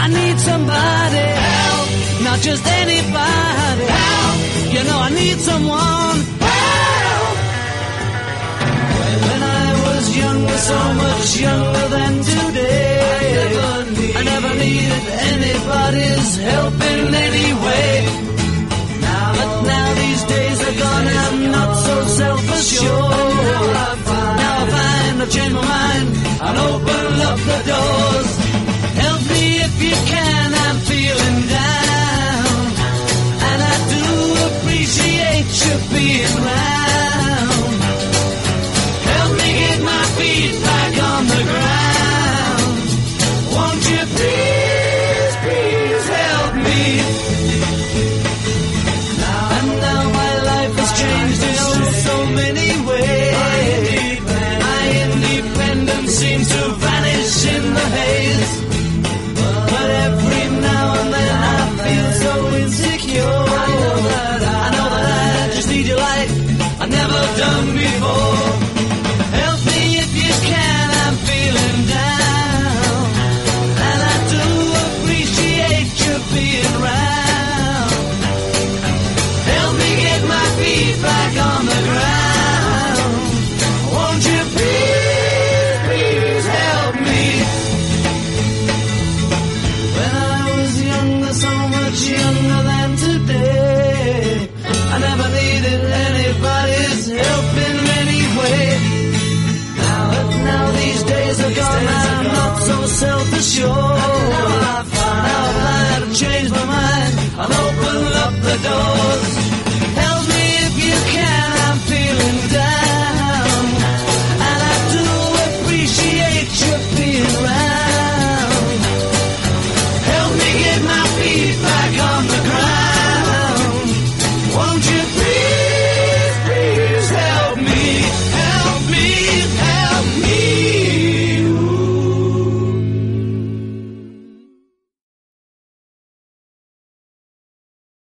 I need somebody help, not just anybody help. You know I need someone help. When I was younger, so much younger than today, I never needed anybody's help in